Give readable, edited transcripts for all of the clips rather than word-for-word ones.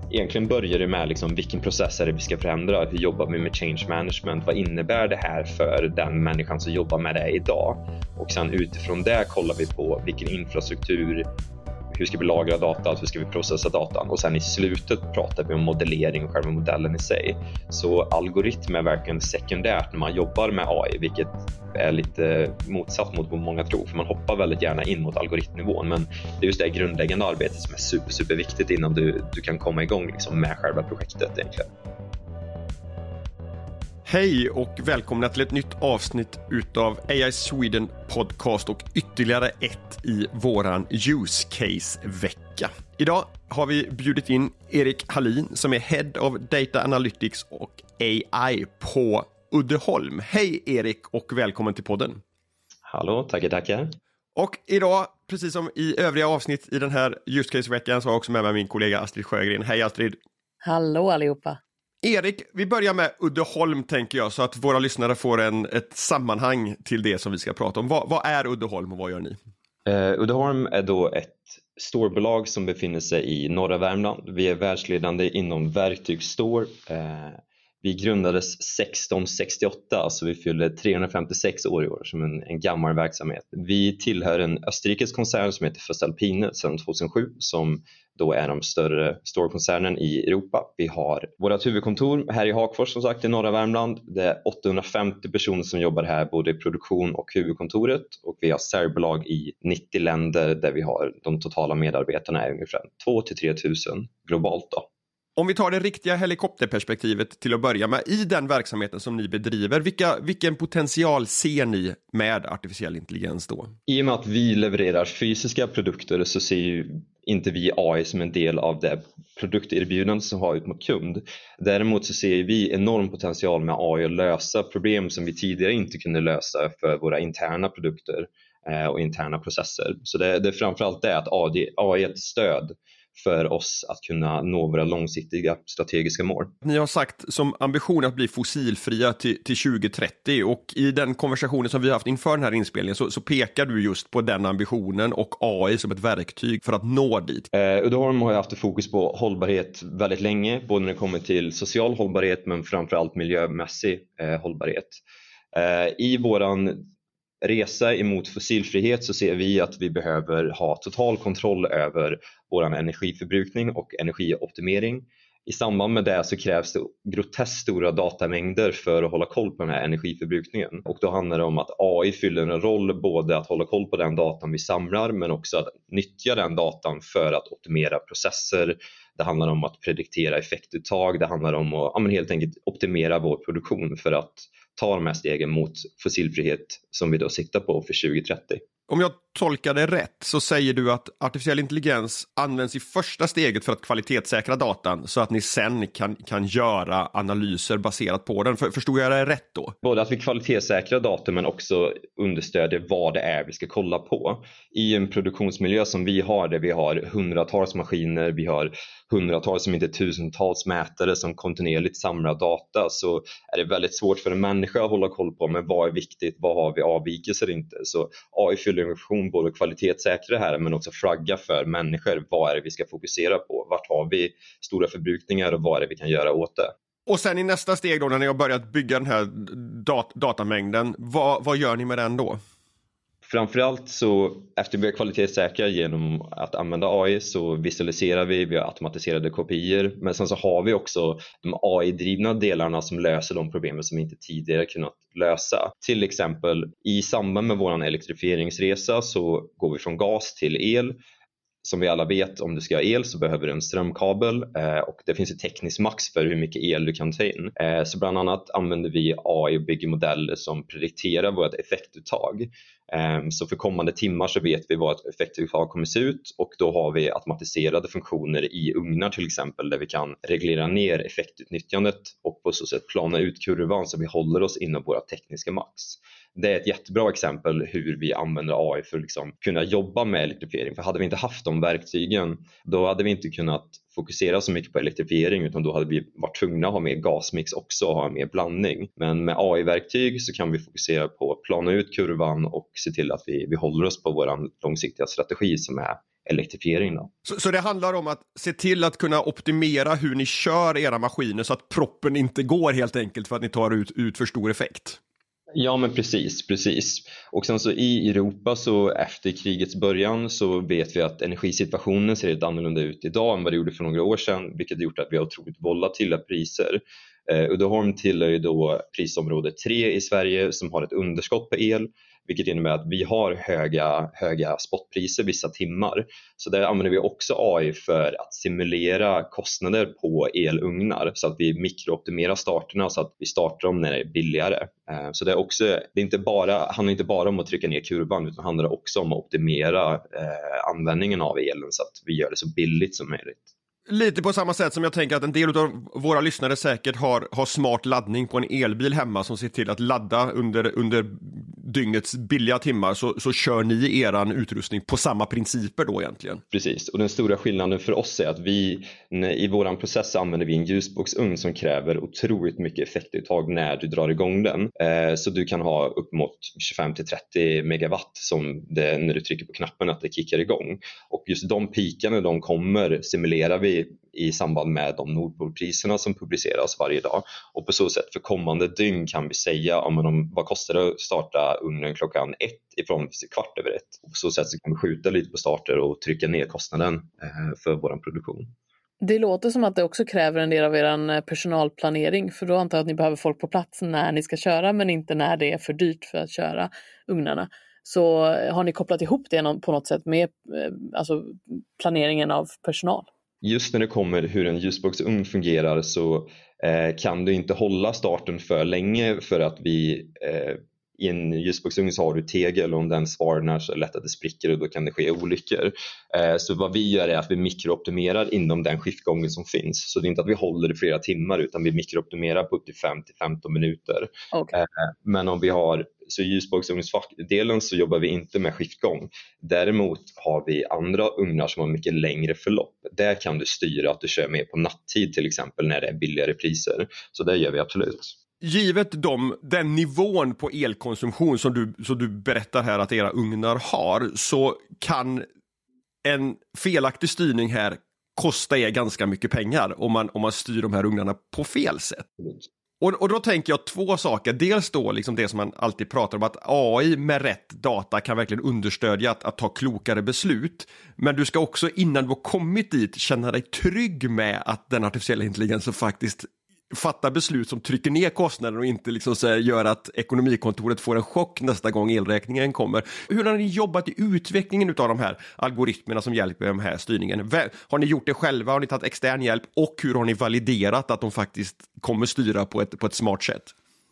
Egentligen börjar det med liksom, vilken process är det vi ska förändra? Hur jobbar vi med change management? Vad innebär det här för den människan som jobbar med det idag? Och sen utifrån det kollar vi på vilken infrastruktur, hur ska vi lagra data, hur ska vi processa datan? Och sen i slutet pratar vi om modellering och själva modellen i sig. Så algoritm är verkligen sekundärt när man jobbar med AI, vilket är lite motsatt mot vad många tror. För man hoppar väldigt gärna in mot algoritmnivån, men det är just det grundläggande arbetet som är super viktigt innan du kan komma igång liksom med själva projektet egentligen. Hej och välkomna till ett nytt avsnitt utav AI Sweden podcast och ytterligare ett i våran use case-vecka. Idag har vi bjudit in Erik Hallin som är Head of Data Analytics och AI på Uddeholm. Hej Erik och välkommen till podden. Hallå, tackar. Och idag, precis som i övriga avsnitt i den här use case-veckan, så har jag också med mig min kollega Astrid Sjögren. Hej Astrid. Hallå allihopa. Erik, vi börjar med Uddeholm tänker jag, så att våra lyssnare får ett sammanhang till det som vi ska prata om. Vad är Uddeholm och vad gör ni? Uddeholm är då ett storbolag som befinner sig i norra Värmland. Vi är världsledande inom verktygsstore. Vi grundades 1668, så vi fyllde 356 år i år som en gammal verksamhet. Vi tillhör en österrikisk koncern som heter Voestalpine sedan 2007, som då är de större storkoncernen i Europa. Vi har vårt huvudkontor här i Hagfors som sagt i norra Värmland. Det är 850 personer som jobbar här både i produktion och huvudkontoret. Och vi har säljbolag i 90 länder där vi har de totala medarbetarna är ungefär 2 till 3 000 globalt då. Om vi tar det riktiga helikopterperspektivet till att börja med, i den verksamheten som ni bedriver, vilken potential ser ni med artificiell intelligens då? I och med att vi levererar fysiska produkter så ser ju inte vi AI som en del av det produkterbjudande som har ut mot kund. Däremot så ser vi enorm potential med AI att lösa problem som vi tidigare inte kunde lösa för våra interna produkter och interna processer. Så det är framförallt det att AI är ett stöd för oss att kunna nå våra långsiktiga strategiska mål. Ni har sagt som ambition att bli fossilfria till 2030, och i den konversationen som vi har haft inför den här inspelningen så pekar du just på den ambitionen och AI som ett verktyg för att nå dit. Uddeholm har haft fokus på hållbarhet väldigt länge, både när det kommer till social hållbarhet men framförallt miljömässig hållbarhet. I våran resa emot fossilfrihet så ser vi att vi behöver ha total kontroll över vår energiförbrukning och energioptimering. I samband med det så krävs det groteskt stora datamängder för att hålla koll på den här energiförbrukningen. Och då handlar det om att AI fyller en roll både att hålla koll på den datan vi samlar men också att nyttja den datan för att optimera processer. Det handlar om att prediktera effektuttag, det handlar om att helt enkelt optimera vår produktion för att ta de här stegen mot fossilfrihet som vi då siktar på för 2030. Om jag tolkar det rätt så säger du att artificiell intelligens används i första steget för att kvalitetssäkra datan så att ni sen kan göra analyser baserat på den. Förstod jag det rätt då? Både att vi kvalitetssäkrar data men också understödjer vad det är vi ska kolla på. I en produktionsmiljö som vi har där vi har hundratals maskiner, vi har hundratals som inte tusentals mätare som kontinuerligt samlar data, så är det väldigt svårt för en människa att hålla koll på men vad är viktigt, vad har vi avvikelser inte. Så AI fyller en funktion både kvalitetssäkra det här men också flagga för människor vad är det vi ska fokusera på, vart har vi stora förbrukningar och vad är det vi kan göra åt det. Och sen i nästa steg då när ni har börjat bygga den här datamängden, vad gör ni med den då? Framförallt så efter vi har kvalitetssäkra genom att använda AI så visualiserar vi har automatiserade kopior, men sen så har vi också de AI-drivna delarna som löser de problemen som vi inte tidigare kunnat lösa. Till exempel i samband med vår elektrifieringsresa så går vi från gas till el. Som vi alla vet, om du ska ha el så behöver du en strömkabel och det finns ett tekniskt max för hur mycket el du kan ta in. Så bland annat använder vi AI och bygger modeller som predikterar vårt effektuttag. Så för kommande timmar så vet vi vad ett effektuttag kommer se ut, och då har vi automatiserade funktioner i ugnar till exempel där vi kan reglera ner effektutnyttjandet och på så sätt plana ut kurvan så vi håller oss inom våra tekniska max. Det är ett jättebra exempel hur vi använder AI för att kunna jobba med elektrifiering. För hade vi inte haft de verktygen, då hade vi inte kunnat fokusera så mycket på elektrifiering, utan då hade vi varit tvungna att ha mer gasmix också och ha mer blandning. Men med AI-verktyg så kan vi fokusera på att plana ut kurvan och se till att vi håller oss på vår långsiktiga strategi som är elektrifiering då. Så det handlar om att se till att kunna optimera hur ni kör era maskiner så att proppen inte går helt enkelt för att ni tar ut för stor effekt? Ja, men precis. Och sen så i Europa, så efter krigets början, så vet vi att energisituationen ser lite annorlunda ut idag än vad det gjorde för några år sedan, vilket har gjort att vi har otroligt volatila priser. Uddeholm tillhör ju då prisområde 3 i Sverige som har ett underskott på el, vilket innebär att vi har höga spotpriser vissa timmar. Så där använder vi också AI för att simulera kostnader på elugnar så att vi mikrooptimerar starterna så att vi startar dem när det är billigare. Så det är också, handlar inte bara om att trycka ner kurvan, utan handlar också om att optimera användningen av elen så att vi gör det så billigt som möjligt. Lite på samma sätt som jag tänker att en del av våra lyssnare säkert har smart laddning på en elbil hemma som ser till att ladda under dygnets billiga timmar, så kör ni eran utrustning på samma principer då egentligen. Precis, och den stora skillnaden för oss är att vi i våran process använder vi en ljusboksugn som kräver otroligt mycket effektuttag när du drar igång den. Så du kan ha upp mot 25-30 megawatt som det, när du trycker på knappen, att det kickar igång. Och just de pikarna de kommer simulerar vi i samband med de Nordpolpriserna som publiceras varje dag. Och på så sätt för kommande dygn kan vi säga vad kostar det att starta ugnen klockan 1 ifrån 1:15. Och på så sätt så kan vi skjuta lite på starter och trycka ner kostnaden för vår produktion. Det låter som att det också kräver en del av er personalplanering, för då antar jag att ni behöver folk på plats när ni ska köra, men inte när det är för dyrt för att köra ugnarna. Så har ni kopplat ihop det på något sätt med alltså planeringen av personal? Just när det kommer hur en ljusboksugn fungerar så kan du inte hålla starten för länge, för att i en ljusboksugn så har du tegel, och om den svarnar så är det lätt att det spricker och då kan det ske olyckor. Så vad vi gör är att vi mikrooptimerar inom den skiftgången som finns. Så det är inte att vi håller i flera timmar, utan vi mikrooptimerar på upp till 5-15 minuter. Okay. Men om vi har så i ljusboksugnsdelen så jobbar vi inte med skiftgång. Däremot har vi andra ugnar som har mycket längre förlopp. Där kan du styra att du kör mer på nattid till exempel när det är billigare priser. Så det gör vi absolut. Givet den nivån på elkonsumtion som du berättar här att era ugnar har, så kan en felaktig styrning här kosta er ganska mycket pengar om man styr de här ugnarna på fel sätt. Och då tänker jag två saker. Dels då liksom det som man alltid pratar om, att AI med rätt data kan verkligen understödja att ta klokare beslut. Men du ska också, innan du har kommit dit, känna dig trygg med att den artificiella intelligensen faktiskt fattar beslut som trycker ner kostnader och inte liksom så här gör att ekonomikontoret får en chock nästa gång elräkningen kommer. Hur har ni jobbat i utvecklingen av de här algoritmerna som hjälper med den här styrningen? Har ni gjort det själva? Har ni tagit extern hjälp? Och hur har ni validerat att de faktiskt kommer styra på ett smart sätt?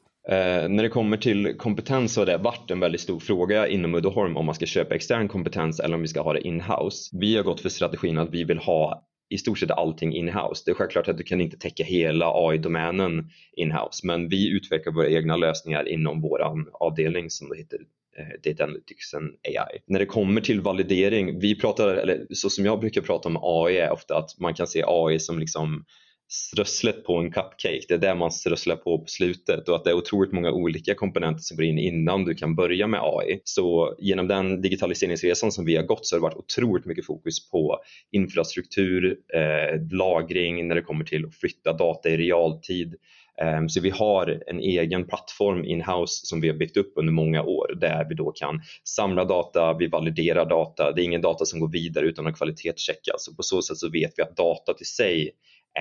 När det kommer till kompetens så har det varit en väldigt stor fråga inom Uddeholm om man ska köpa extern kompetens eller om vi ska ha det in-house. Vi har gått för strategin att vi vill ha i stort sett allting in-house. Det är självklart att du kan inte täcka hela AI-domänen in-house, men vi utvecklar våra egna lösningar inom vår avdelning som det heter Data Analytics and AI. När det kommer till validering, så som jag brukar prata om AI är ofta att man kan se AI som liksom strösslet på en cupcake. Det är där man strösslar på slutet, och att det är otroligt många olika komponenter som går in innan du kan börja med AI. Så genom den digitaliseringsresan som vi har gått så har det varit otroligt mycket fokus på infrastruktur, lagring när det kommer till att flytta data i realtid. Så vi har en egen plattform in-house som vi har byggt upp under många år, där vi då kan samla data, vi validerar data. Det är ingen data som går vidare utan att kvalitetscheckas, så på så sätt så vet vi att data till sig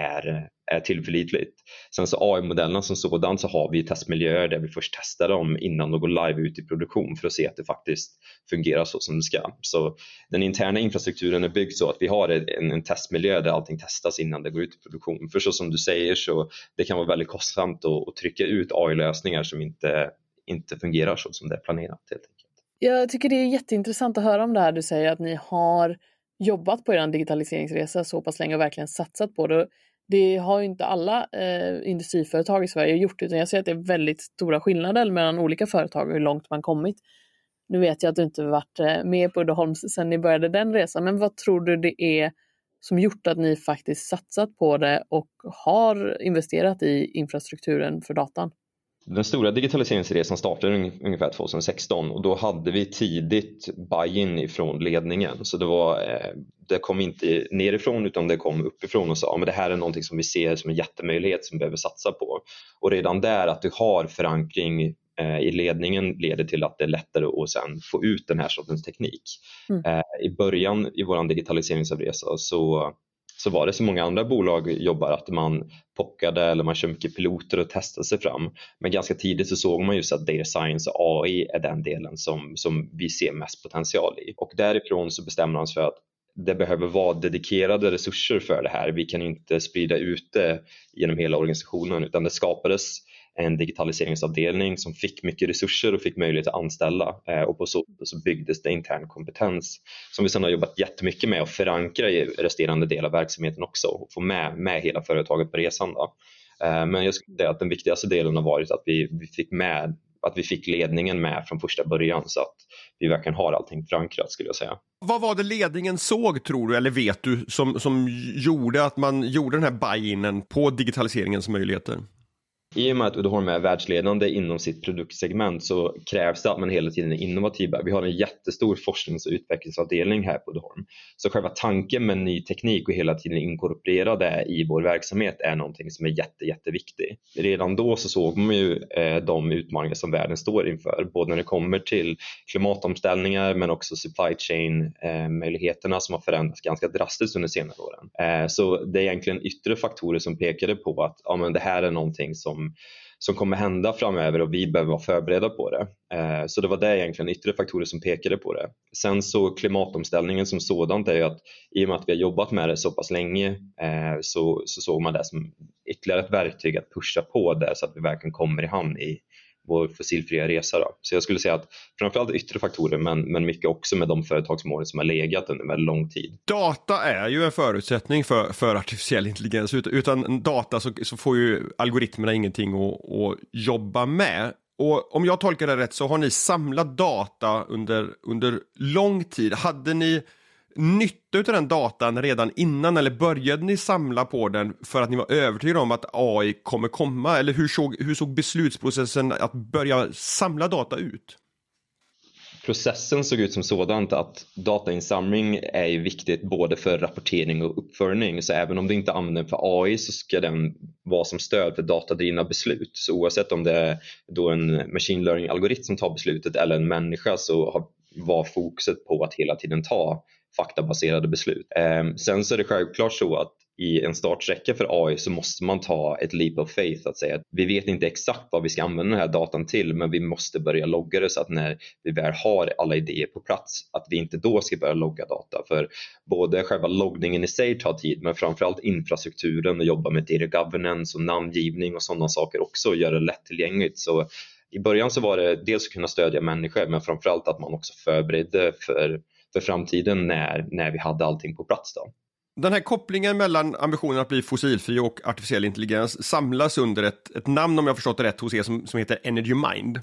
är tillförlitligt. Sen så AI-modellerna som sådan, så har vi testmiljöer där vi först testar dem innan de går live ut i produktion för att se att det faktiskt fungerar så som det ska. Så den interna infrastrukturen är byggd så att vi har en testmiljö där allting testas innan det går ut i produktion. För så som du säger, så det kan vara väldigt kostsamt att trycka ut AI-lösningar som inte fungerar så som det är planerat helt enkelt. Jag tycker det är jätteintressant att höra om det här du säger, att ni har jobbat på er digitaliseringsresa så pass länge och verkligen satsat på det. Det har ju inte alla industriföretag i Sverige gjort, utan jag ser att det är väldigt stora skillnader mellan olika företag och hur långt man kommit. Nu vet jag att du inte varit med på Uddeholm sedan ni började den resan, men vad tror du det är som gjort att ni faktiskt satsat på det och har investerat i infrastrukturen för datan? Den stora digitaliseringsresan startade ungefär 2016 och då hade vi tidigt buy-in ifrån ledningen. Så det kom inte nerifrån utan det kom uppifrån och sa men det här är någonting som vi ser som en jättemöjlighet som vi behöver satsa på. Och redan där att du har förankring i ledningen leder till att det är lättare att sen få ut den här sortens teknik. I början i vår digitaliseringsresa så var det så många andra bolag jobbar att man pockade eller man kör mycket piloter och testar sig fram. Men ganska tidigt så såg man just att data science och AI är den delen som vi ser mest potential i. Och därifrån så bestämmer man sig för att det behöver vara dedikerade resurser för det här. Vi kan inte sprida ut det genom hela organisationen utan det skapades en digitaliseringsavdelning som fick mycket resurser och fick möjlighet att anställa och på så byggdes det intern kompetens som vi sedan har jobbat jättemycket med att förankra i resterande del av verksamheten också och få med hela företaget på resan då. Men jag skulle säga att den viktigaste delen har varit att vi fick ledningen med från första början så att vi verkligen har allting förankrat skulle jag säga. Vad var det ledningen såg tror du eller vet du som gjorde att man gjorde den här buy-inen på digitaliseringens möjligheter? I och med att Uddeholm är världsledande inom sitt produktsegment så krävs det att man hela tiden är innovativ. Vi har en jättestor forsknings- och utvecklingsavdelning här på Uddeholm. Så själva tanken med ny teknik och hela tiden inkorporera det i vår verksamhet är någonting som är jätteviktigt. Redan då så såg man ju de utmaningar som världen står inför. Både när det kommer till klimatomställningar men också supply chain möjligheterna som har förändrats ganska drastiskt under senare åren. Så det är egentligen yttre faktorer som pekade på att men det här är någonting som kommer hända framöver och vi behöver vara förberedda på det. Så det var det egentligen yttre faktorer som pekade på det. Sen så klimatomställningen som sådant är ju att i och med att vi har jobbat med det så pass länge så såg man det som ytterligare ett verktyg att pusha på det så att vi verkligen kommer i hamn i vår fossilfria resa då. Så jag skulle säga att framförallt yttre faktorer men mycket också med de företagsmål som har legat under väldigt lång tid. Data är ju en förutsättning för artificiell intelligens. Utan data så får ju algoritmerna ingenting att jobba med. Och om jag tolkar det rätt så har ni samlat data under lång tid. Hade ni nytta av den datan redan innan eller började ni samla på den för att ni var övertygade om att AI kommer komma? Eller hur såg beslutsprocessen att börja samla data ut? Processen såg ut som sådant att datainsamling är viktigt både för rapportering och uppföljning. Så även om du inte använder för AI så ska den vara som stöd för datadrivna beslut. Så oavsett om det är då en machine learning-algoritm som tar beslutet eller en människa så var fokuset på att hela tiden ta faktabaserade beslut. Sen så är det självklart så att i en startsträcka för AI så måste man ta ett leap of faith att säga att vi vet inte exakt vad vi ska använda den här datan till men vi måste börja logga det så att när vi väl har alla idéer på plats att vi inte då ska börja logga data för både själva loggningen i sig tar tid men framförallt infrastrukturen och jobba med data governance och namngivning och sådana saker också gör det lättillgängligt. Så i början så var det dels att kunna stödja människor men framförallt att man också förberedde för framtiden när vi hade allting på plats då. Den här kopplingen mellan ambitionen att bli fossilfri och artificiell intelligens samlas under ett namn om jag förstått det rätt hos er som heter Energy Mind.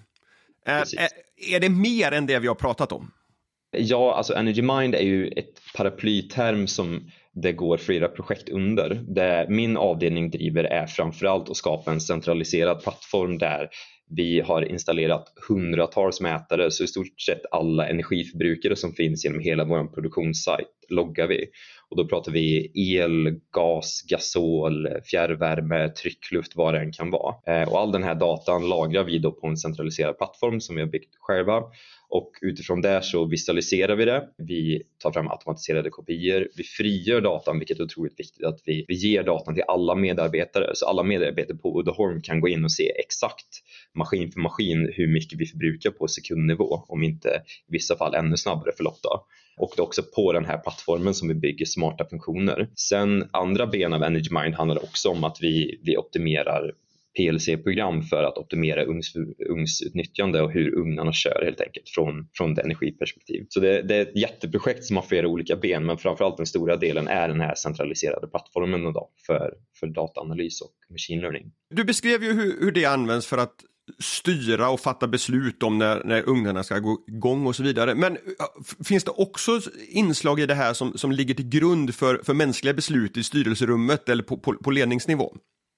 Är det mer än det vi har pratat om? Ja, alltså Energy Mind är ju ett paraplyterm som det går flera projekt under. Det min avdelning driver är framförallt att skapa en centraliserad plattform där vi har installerat hundratals mätare så i stort sett alla energiförbrukare som finns genom hela vår produktionssajt loggar vi. Och då pratar vi el, gas, gasol, fjärrvärme, tryckluft, vad det än kan vara. Och all den här datan lagrar vi då på en centraliserad plattform som vi har byggt själva. Och utifrån det så visualiserar vi det. Vi tar fram automatiserade kopior. Vi frigör datan, vilket är otroligt viktigt att vi ger datan till alla medarbetare. Så alla medarbetare på Uddeholm kan gå in och se exakt maskin för maskin hur mycket vi förbrukar på sekundnivå. Om inte i vissa fall ännu snabbare förlopp då. Och det är också på den här plattformen som vi bygger smarta funktioner. Sen andra ben av Energy Mind handlar också om att vi optimerar PLC-program för att optimera ugnsutnyttjande och hur ugnarna kör helt enkelt från ett energiperspektiv. Så det är ett jätteprojekt som har flera olika ben men framförallt den stora delen är den här centraliserade plattformen då för dataanalys och machine learning. Du beskrev ju hur det används för att styra och fatta beslut om när ugnarna ska gå igång och så vidare. Men finns det också inslag i det här som ligger till grund för mänskliga beslut i styrelserummet eller på ledningsnivå?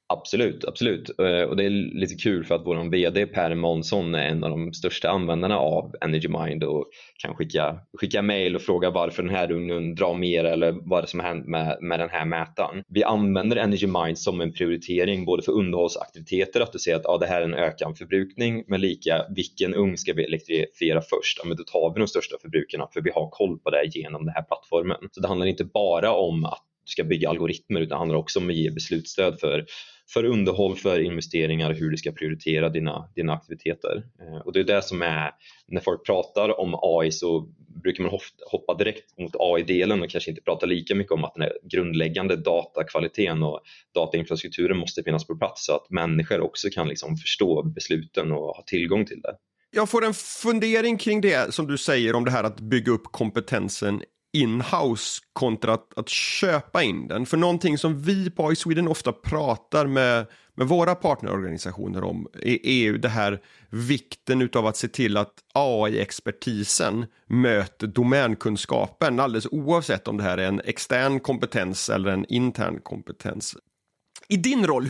Absolut. Och det är lite kul för att vår vd Per Månsson är en av de största användarna av EnergyMind och kan skicka mejl och fråga varför den här ugnen drar mer eller vad det som har hänt med den här mätaren. Vi använder EnergyMind som en prioritering både för underhållsaktiviteter, att du ser att det här är en ökad förbrukning, men lika vilken ugn ska vi elektrifiera först? Men då tar vi de största förbrukarna för vi har koll på det genom den här plattformen. Så det handlar inte bara om att du ska bygga algoritmer utan det handlar också om att ge beslutsstöd för underhåll, för investeringar, hur du ska prioritera dina aktiviteter. Och det är det som är, när folk pratar om AI så brukar man hoppa direkt mot AI-delen och kanske inte prata lika mycket om att den här grundläggande datakvaliteten och datainfrastrukturen måste finnas på plats så att människor också kan liksom förstå besluten och ha tillgång till det. Jag får en fundering kring det som du säger om det här att bygga upp kompetensen in-house kontra att köpa in den. För någonting som vi på AI Sweden ofta pratar med våra partnerorganisationer om är ju det här vikten utav att se till att AI-expertisen möter domänkunskapen alldeles oavsett om det här är en extern kompetens eller en intern kompetens. I din roll,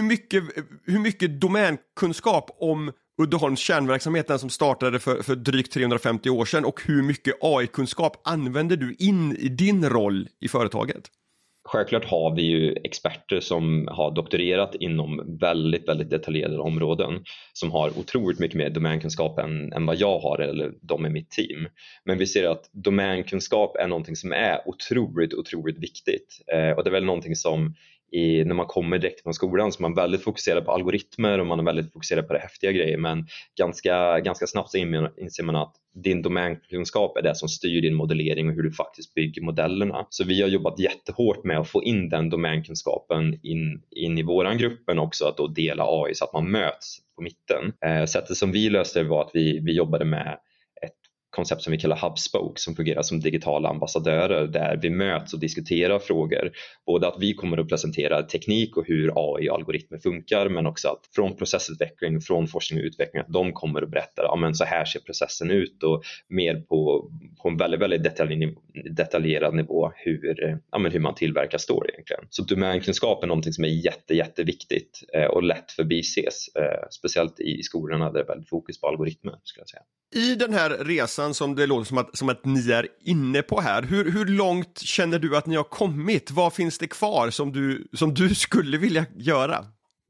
hur mycket domänkunskap om Uddeholms kärnverksamhet, den som startade för drygt 350 år sedan, och hur mycket AI-kunskap använder du in i din roll i företaget? Självklart har vi ju experter som har doktorerat inom väldigt, väldigt detaljerade områden som har otroligt mycket mer domänkunskap än vad jag har eller de i mitt team. Men vi ser att domänkunskap är någonting som är otroligt viktigt. Och det är väl någonting som när man kommer direkt från skolan så är man väldigt fokuserad på algoritmer och man är väldigt fokuserad på det häftiga grejer, men ganska snabbt så inser man att din domänkunskap är det som styr din modellering och hur du faktiskt bygger modellerna. Så vi har jobbat jättehårt med att få in den domänkunskapen in i våran gruppen också, att då dela AI så att man möts på mitten. Sättet som vi löste det var att vi jobbade med koncept som vi kallar HubSpoke som fungerar som digitala ambassadörer där vi möts och diskuterar frågor. Både att vi kommer att presentera teknik och hur AI och algoritmer funkar, men också att från processutveckling, från forskning och utveckling, att de kommer att berätta men så här ser processen ut och mer på en väldigt detaljerad nivå hur man tillverkar story egentligen. Så domänkunskap är någonting som är jätteviktigt och lätt förbises, speciellt i skolorna där det är väldigt fokus på algoritmer skulle jag säga. I den här resan som det låter som att ni är inne på här, hur långt känner du att ni har kommit? Vad finns det kvar som du skulle vilja göra?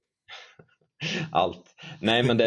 Allt. Nej, men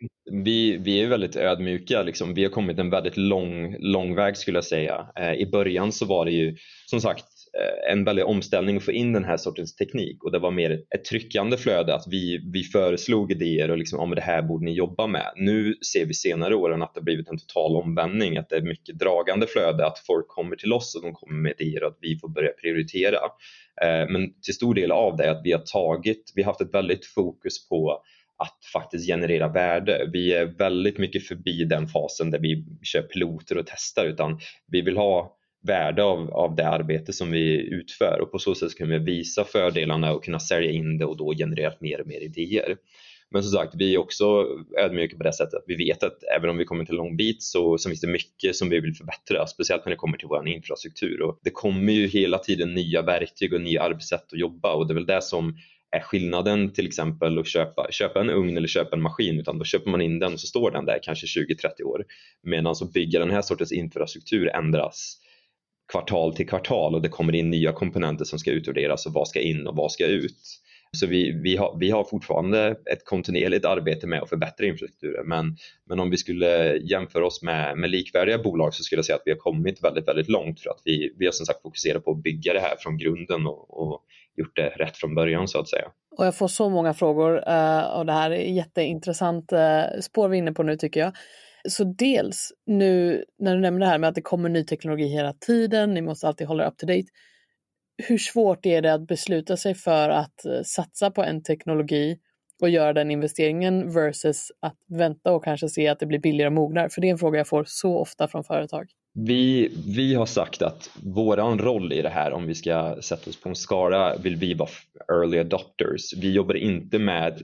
vi är väldigt ödmjuka liksom. Vi har kommit en väldigt lång väg skulle jag säga. I början så var det ju som sagt en väldig omställning att få in den här sortens teknik, och det var mer ett tryckande flöde att vi föreslog idéer och liksom, det här borde ni jobba med. Nu ser vi senare åren att det har blivit en total omvändning, att det är mycket dragande flöde, att folk kommer till oss och de kommer med idéer och att vi får börja prioritera. Men till stor del av det är att vi har haft ett väldigt fokus på att faktiskt generera värde. Vi är väldigt mycket förbi den fasen där vi kör piloter och testar, utan vi vill ha värde av det arbete som vi utför, och på så sätt kan vi visa fördelarna och kunna sälja in det och då generera mer och mer idéer. Men som sagt, vi är också ödmjuka på det sättet att vi vet att även om vi kommer till en lång bit så finns det mycket som vi vill förbättra, speciellt när det kommer till vår infrastruktur, och det kommer ju hela tiden nya verktyg och nya arbetssätt att jobba, och det är väl det som är skillnaden till exempel att köpa en ugn eller köpa en maskin, utan då köper man in den och så står den där kanske 20-30 år, medan så bygga den här sortens infrastruktur ändras kvartal till kvartal och det kommer in nya komponenter som ska utvärderas och vad ska in och vad ska ut. Så vi har fortfarande ett kontinuerligt arbete med att förbättra infrastrukturen, men om vi skulle jämföra oss med likvärdiga bolag så skulle jag säga att vi har kommit väldigt, väldigt långt, för att vi har som sagt fokuserat på att bygga det här från grunden och gjort det rätt från början så att säga. Och jag får så många frågor och det här är jätteintressant spår vi är inne på nu tycker jag. Så dels nu när du nämner det här med att det kommer ny teknologi hela tiden, ni måste alltid hålla up to date. Hur svårt är det att besluta sig för att satsa på en teknologi och göra den investeringen versus att vänta och kanske se att det blir billigare och mognar? För det är en fråga jag får så ofta från företag. Vi har sagt att våran roll i det här, om vi ska sätta oss på en skala, vill vi vara early adopters. Vi jobbar inte med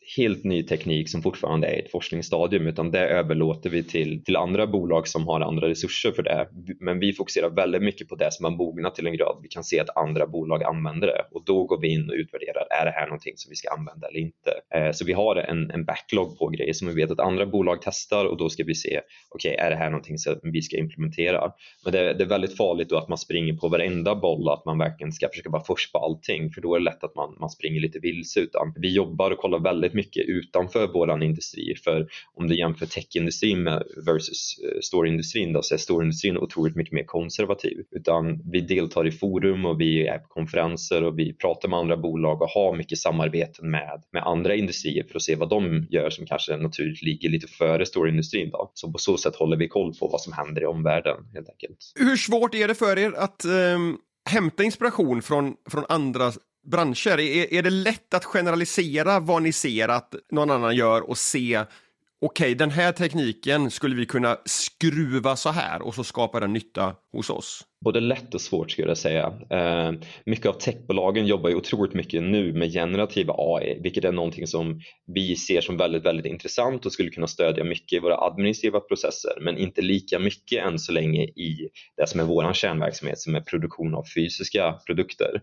helt ny teknik som fortfarande är i ett forskningsstadium, utan det överlåter vi till andra bolag som har andra resurser för det. Men vi fokuserar väldigt mycket på det som har mognat till en grad vi kan se att andra bolag använder det, och då går vi in och utvärderar, är det här någonting som vi ska använda eller inte. Så vi har en backlog på grejer som vi vet att andra bolag testar, och då ska vi se, okej, är det här någonting som vi ska implementera. Men det är väldigt farligt då att man springer på varenda boll, att man verkligen ska försöka vara först på allting, för då är det lätt att man springer lite vilse. Utan vi jobbar och kollar väldigt mycket utanför våran industri, för om du jämför techindustrin versus storindustrin då, så är storindustrin otroligt mycket mer konservativ. Utan vi deltar i forum och vi är på konferenser och vi pratar med andra bolag och har mycket samarbeten med andra industrier för att se vad de gör som kanske naturligt ligger lite före storindustrin då. Så på så sätt håller vi koll på vad som händer i omvärlden helt enkelt. Hur svårt är det för er att hämta inspiration från andra branscher? Är det lätt att generalisera vad ni ser att någon annan gör och se, okej, den här tekniken skulle vi kunna skruva så här och så skapar den nytta hos oss? Både lätt och svårt skulle jag säga. Mycket av techbolagen jobbar ju otroligt mycket nu med generativa AI, vilket är någonting som vi ser som väldigt, väldigt intressant och skulle kunna stödja mycket i våra administrativa processer, men inte lika mycket än så länge i det som är vår kärnverksamhet, som är produktion av fysiska produkter.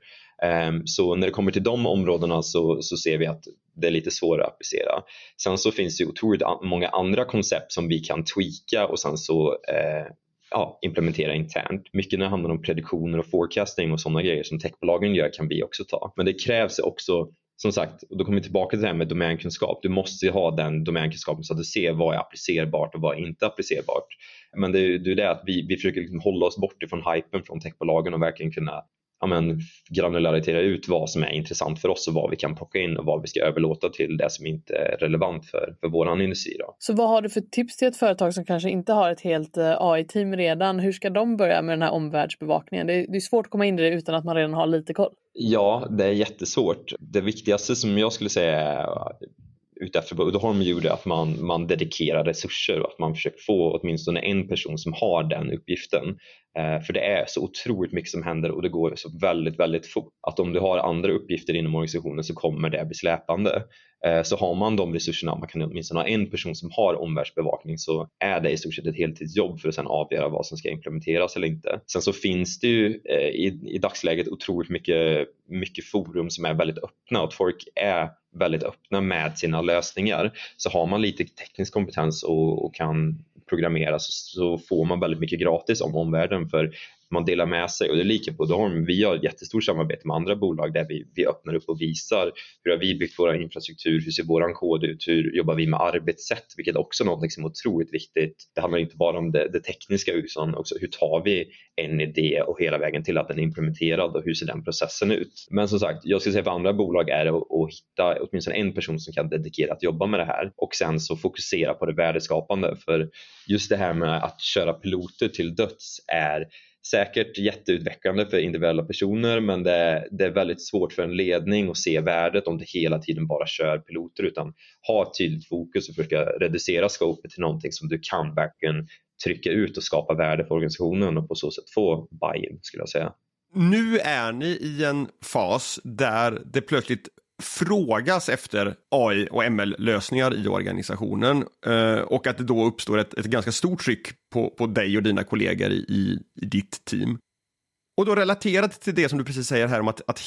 Så när det kommer till de områdena så ser vi att det är lite svårare att applicera. Sen så finns det ju otroligt många andra koncept som vi kan tweaka och sen så implementera internt. Mycket när det handlar om prediktioner och forecasting och sådana grejer som techbolagen gör kan vi också ta. Men det krävs också, som sagt, och då kommer vi tillbaka till det här med domänkunskap. Du måste ju ha den domänkunskapen så att du ser vad är applicerbart och vad är inte applicerbart. Men det är det att vi försöker liksom hålla oss bort ifrån hypen från techbolagen och verkligen kunna granularitera ut vad som är intressant för oss och vad vi kan plocka in och vad vi ska överlåta till det som inte är relevant för våran industri då. Så vad har du för tips till ett företag som kanske inte har ett helt AI-team redan? Hur ska de börja med den här omvärldsbevakningen? Det är svårt att komma in i det utan att man redan har lite koll. Ja, det är jättesvårt. Det viktigaste som jag skulle säga är utefter Uddeholm gjorde att man dedikerar resurser och att man försöker få åtminstone en person som har den uppgiften. För det är så otroligt mycket som händer och det går så väldigt, väldigt fort. Att om du har andra uppgifter inom organisationen så kommer det bli släpande. Så har man de resurserna, man kan åtminstone ha en person som har omvärldsbevakning, så är det i stort sett ett heltidsjobb för att sedan avgöra vad som ska implementeras eller inte. Sen så finns det ju i dagsläget otroligt mycket forum som är väldigt öppna och att folk är väldigt öppna med sina lösningar. Så har man lite teknisk kompetens och kan programmera så får man väldigt mycket gratis om omvärlden, för man delar med sig. Och det är lika på Uddeholm. Vi har ett jättestort samarbete med andra bolag där vi öppnar upp och visar hur har vi byggt vår infrastruktur, hur ser våran kod ut, hur jobbar vi med arbetssätt, vilket också är något som är otroligt viktigt. Det handlar inte bara om det tekniska utan också hur tar vi en idé och hela vägen till att den är implementerad och hur ser den processen ut. Men som sagt, jag skulle säga för andra bolag är det att hitta åtminstone en person som kan dedikera att jobba med det här och sen så fokusera på det värdeskapande, för just det här med att köra piloter till döds är säkert jätteutvecklande för individuella personer, men det är väldigt svårt för en ledning att se värdet om det hela tiden bara kör piloter, utan ha ett tydligt fokus och försöka reducera skopet till någonting som du kan verkligen trycka ut och skapa värde för organisationen och på så sätt få buy-in, skulle jag säga. Nu är ni i en fas där det plötsligt frågas efter AI och ML-lösningar i organisationen och att det då uppstår ett ganska stort tryck på dig och dina kollegor i ditt team. Och då relaterat till det som du precis säger här om att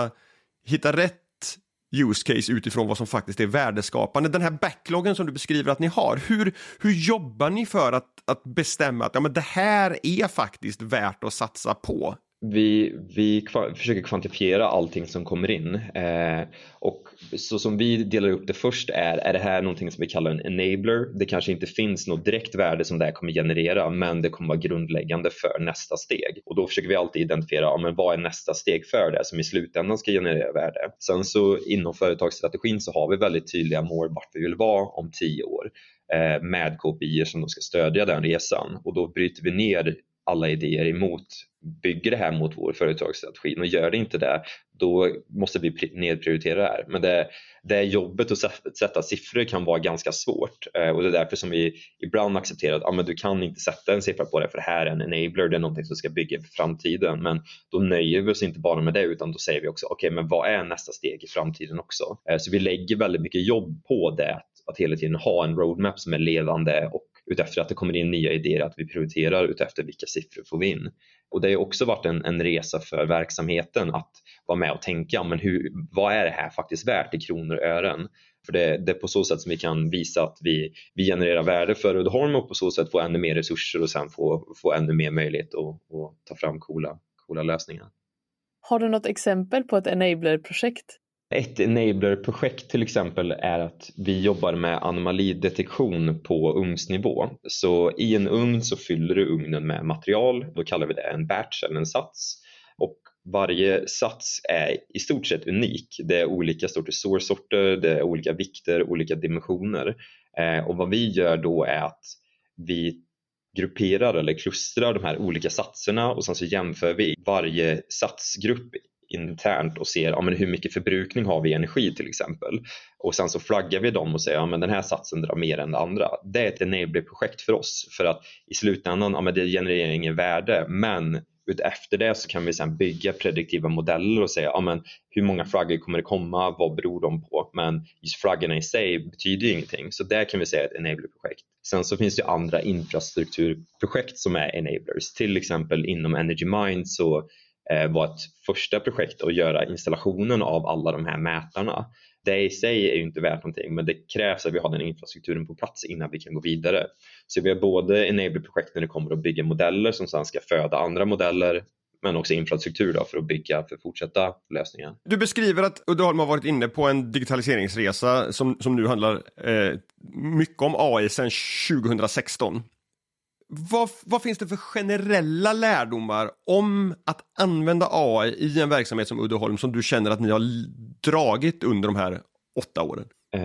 hitta rätt use case utifrån vad som faktiskt är värdeskapande. Den här backloggen som du beskriver att ni har, hur jobbar ni för att bestämma att det här är faktiskt värt att satsa på? Vi försöker kvantifiera allting som kommer in och så som vi delar upp det först är det här någonting som vi kallar en enabler. Det kanske inte finns något direkt värde som det här kommer generera, men det kommer vara grundläggande för nästa steg, och då försöker vi alltid identifiera vad är nästa steg för det som i slutändan ska generera värde. Sen så inom företagsstrategin så har vi väldigt tydliga mål vart vi vill vara om 10 år med KPI:er som då ska stödja den resan, och då bryter vi ner alla idéer emot bygger det här mot vår företagsstrategi. Och gör det inte det, då måste vi nedprioritera det här. Men det jobbet att sätta siffror kan vara ganska svårt. Och det är därför som vi ibland accepterar att men du kan inte sätta en siffra på det, för det här är en enabler, det är någonting som ska bygga för framtiden. Men då nöjer vi oss inte bara med det, utan då säger vi också okej, men vad är nästa steg i framtiden också? Så vi lägger väldigt mycket jobb på det, att hela tiden ha en roadmap som är levande, och utefter att det kommer in nya idéer, att vi prioriterar utefter vilka siffror får vi in. Och det har också varit en resa för verksamheten att vara med och tänka, men vad är det här faktiskt värt i kronor och ören? För det är på så sätt som vi kan visa att vi genererar värde för Uddeholm, och på så sätt få ännu mer resurser och sen få ännu mer möjlighet att ta fram coola lösningar. Har du något exempel på ett enabler-projekt? Ett enabler-projekt till exempel är att vi jobbar med anomalidetektion på ugnsnivå. Så i en ugn så fyller du ugnen med material, då kallar vi det en batch eller en sats. Och varje sats är i stort sett unik. Det är olika sorter, det är olika vikter, olika dimensioner. Och vad vi gör då är att vi grupperar eller klustrar de här olika satserna, och sen så jämför vi varje satsgrupp internt och ser men hur mycket förbrukning har vi i energi till exempel. Och sen så flaggar vi dem och säger men den här satsen drar mer än det andra. Det är ett enabler-projekt för oss, för att i slutändan det genererar ingen värde, men efter det så kan vi sen bygga prediktiva modeller och säga men hur många flaggor kommer det komma, vad beror de på? Men just flaggorna i sig betyder ju ingenting, så där kan vi säga ett enabler-projekt. Sen så finns det andra infrastrukturprojekt som är enablers, till exempel inom Energy Mind så var ett första projekt att göra installationen av alla de här mätarna. Det i sig är ju inte värt någonting, men det krävs att vi har den infrastrukturen på plats innan vi kan gå vidare. Så vi har både enabler-projekt när det kommer att bygga modeller som sedan ska föda andra modeller, men också infrastruktur för att bygga för fortsätta lösningar. Du beskriver att Uddeholm har varit inne på en digitaliseringsresa som nu handlar mycket om AI sedan 2016. Vad finns det för generella lärdomar om att använda AI i en verksamhet som Uddeholm som du känner att ni har dragit under de här 8 åren?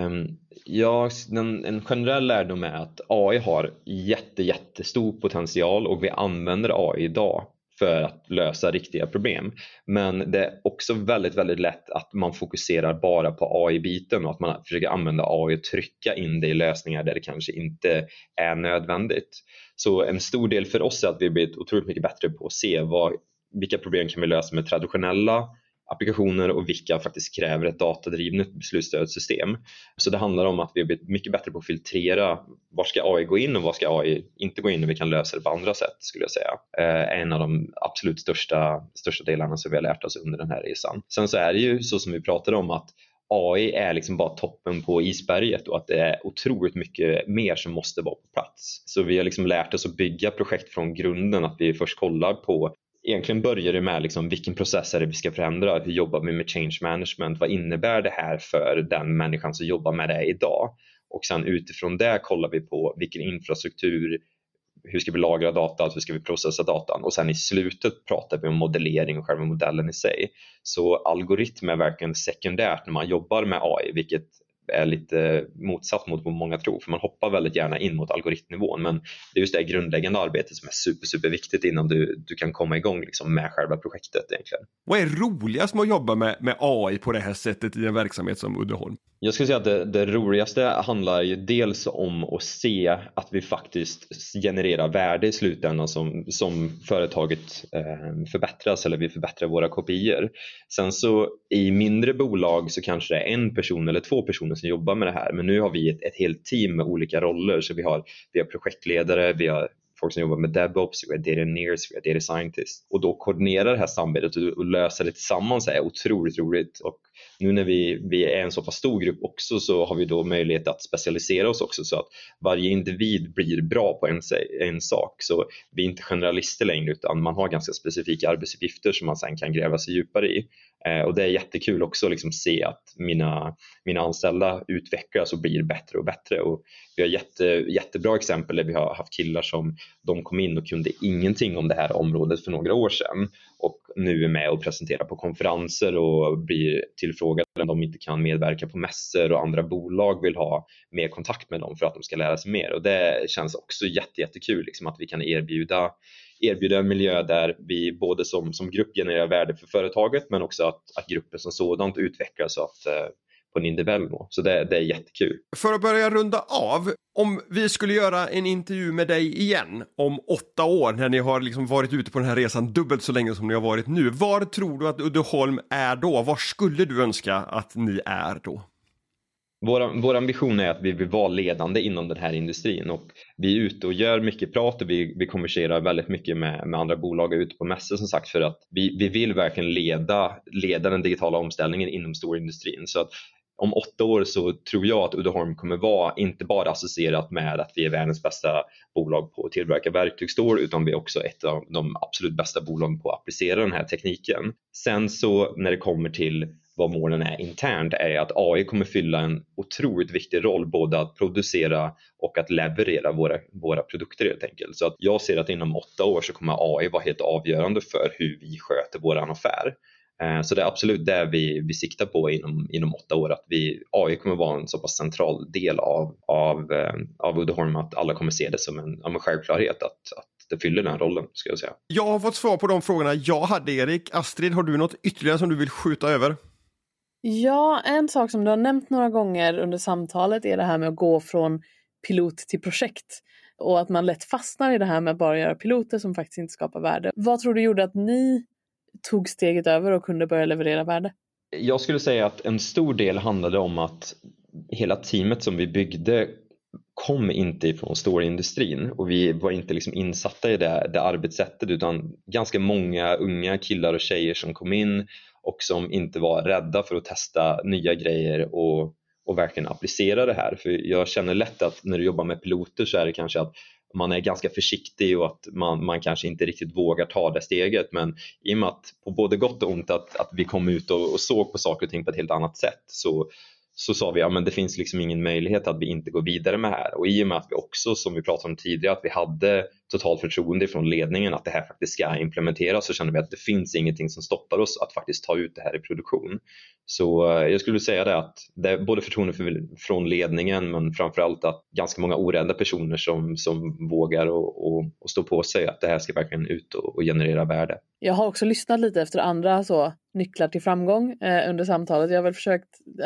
En generell lärdom är att AI har jättestor potential, och vi använder AI idag för att lösa riktiga problem. Men det är också väldigt lätt att man fokuserar bara på AI-biten, och att man försöker använda AI och trycka in det i lösningar där det kanske inte är nödvändigt. Så en stor del för oss är att vi blivit otroligt mycket bättre på att se vilka problem kan vi lösa med traditionella applikationer och vilka faktiskt kräver ett datadrivet beslutsstödssystem. Så det handlar om att vi har blivit mycket bättre på att filtrera var ska AI gå in och var ska AI inte gå in, och vi kan lösa det på andra sätt, skulle jag säga. En av de absolut största delarna som vi har lärt oss under den här resan. Sen så är det ju så som vi pratade om, att AI är liksom bara toppen på isberget, och att det är otroligt mycket mer som måste vara på plats. Så vi har liksom lärt oss att bygga projekt från grunden, att vi först kollar på, egentligen börjar det med liksom, vilken process är det vi ska förändra, hur jobbar vi med change management, vad innebär det här för den människan som jobbar med det idag, och sen utifrån det kollar vi på vilken infrastruktur, hur ska vi lagra data, hur ska vi processa datan, och sen i slutet pratar vi om modellering och själva modellen i sig. Så algoritm är verkligen sekundärt när man jobbar med AI, vilket är lite motsatt mot vad många tror, för man hoppar väldigt gärna in mot algoritmnivån, men det är just det grundläggande arbetet som är superviktigt innan du kan komma igång liksom med själva projektet egentligen. Vad är roligast med att jobba med AI på det här sättet i en verksamhet som Uddeholm? Jag skulle säga att det roligaste handlar ju dels om att se att vi faktiskt genererar värde i slutändan som företaget förbättras, eller vi förbättrar våra kopior. Sen så i mindre bolag så kanske det är en person eller 2 personer som jobbar med det här, men nu har vi ett helt team med olika roller, så vi har projektledare, vi har folk som jobbar med DevOps, vi har data engineers, vi har data scientists, och då koordinerar det här samarbetet och lösa det tillsammans är otroligt roligt. Och nu när vi är en så pass stor grupp också, så har vi då möjlighet att specialisera oss också, så att varje individ blir bra på en sak. Så vi är inte generalister längre, utan man har ganska specifika arbetsuppgifter som man sen kan gräva sig djupare i. Och det är jättekul också att liksom se att mina anställda utvecklas och blir bättre och bättre. Och vi har jättebra exempel där vi har haft killar som de kom in och kunde ingenting om det här området för några år sedan, och nu är med och presenterar på konferenser och blir tillfrågade om de inte kan medverka på mässor, och andra bolag vill ha mer kontakt med dem för att de ska lära sig mer. Och det känns också jättekul liksom, att vi kan erbjuda en miljö där vi både som grupp genererar värde för företaget, men också att gruppen som sådant utvecklas så att på en individuell nivå. Så det är jättekul. För att börja runda av, om vi skulle göra en intervju med dig igen om 8 år när ni har liksom varit ute på den här resan dubbelt så länge som ni har varit nu. Var tror du att Uddeholm är då? Var skulle du önska att ni är då? Vår ambition är att vi vill vara ledande inom den här industrin, och vi är ute och gör mycket prat och vi konverserar väldigt mycket med andra bolag ute på mässor, som sagt, för att vi vill verkligen leda den digitala omställningen inom storindustrin. Så att om 8 år så tror jag att Uddeholm kommer vara inte bara associerat med att vi är världens bästa bolag på att tillverka verktygsstål, utan vi är också ett av de absolut bästa bolagen på att applicera den här tekniken. Sen så när det kommer till vad målen är internt, är att AI kommer fylla en otroligt viktig roll, både att producera och att leverera våra produkter helt enkelt. Så att jag ser att inom 8 år så kommer AI vara helt avgörande för hur vi sköter våran affär. Så det är absolut det vi siktar på inom 8 år, att AI kommer vara en så pass central del av Uddeholm att alla kommer se det som en självklarhet att det fyller den rollen, ska jag säga. Jag har fått svar på de frågorna jag hade, Erik. Astrid, har du något ytterligare som du vill skjuta över? Ja, en sak som du har nämnt några gånger under samtalet är det här med att gå från pilot till projekt. Och att man lätt fastnar i det här med att bara göra piloter som faktiskt inte skapar värde. Vad tror du gjorde att ni tog steget över och kunde börja leverera värde? Jag skulle säga att en stor del handlade om att hela teamet som vi byggde kom inte ifrån storindustrin, och vi var inte liksom insatta i det arbetssättet, utan ganska många unga killar och tjejer som kom in och som inte var rädda för att testa nya grejer och verkligen applicera det här. För jag känner lätt att när du jobbar med piloter så är det kanske att man är ganska försiktig och att man kanske inte riktigt vågar ta det steget. Men i och med att på både gott och ont att vi kom ut och såg på saker och ting på ett helt annat sätt, så sa vi att det finns liksom ingen möjlighet att vi inte går vidare med det här. Och i och med att vi också, som vi pratade om tidigare, att vi hade totalt förtroende från ledningen att det här faktiskt ska implementeras, så kände vi att det finns ingenting som stoppar oss att faktiskt ta ut det här i produktion. Så jag skulle säga det att det är både förtroende från ledningen, men framförallt att ganska många orädda personer som vågar och stå på sig att det här ska verkligen ut och generera värde. Jag har också lyssnat lite efter andra nycklar till framgång under samtalet. Jag har väl försökt,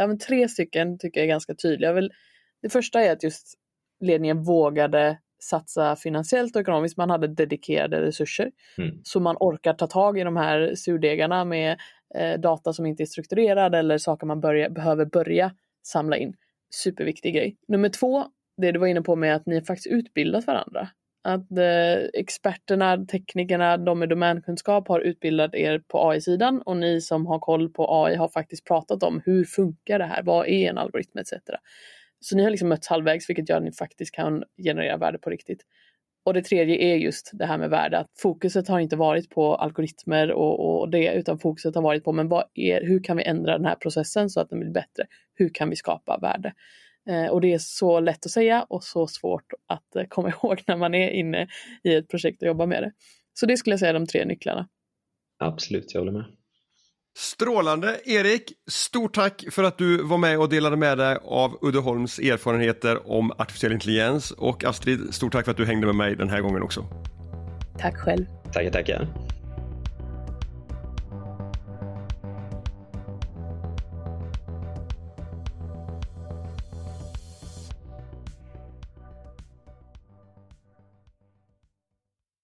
3 stycken tycker jag är ganska tydliga. Det första är att just ledningen vågade satsa finansiellt och ekonomiskt. Man hade dedikerade resurser. Så man orkar ta tag i de här surdegarna med data som inte är strukturerad eller saker man behöver börja samla in. Superviktig grej. Nummer 2, det du var inne på med att ni faktiskt utbildat varandra. Att experterna, teknikerna, de med domänkunskap har utbildat er på AI-sidan, och ni som har koll på AI har faktiskt pratat om hur funkar det här, vad är en algoritm etc. Så ni har liksom mötts halvvägs, vilket gör att ni faktiskt kan generera värde på riktigt. Och det tredje är just det här med värde, att fokuset har inte varit på algoritmer och det, utan fokuset har varit på hur kan vi ändra den här processen så att den blir bättre, hur kan vi skapa värde. Och det är så lätt att säga och så svårt att komma ihåg när man är inne i ett projekt och jobbar med det. Så det skulle jag säga är de 3 nycklarna. Absolut, jag håller med. Strålande. Erik, stort tack för att du var med och delade med dig av Uddeholms erfarenheter om artificiell intelligens. Och Astrid, stort tack för att du hängde med mig den här gången också. Tack själv. Tackar.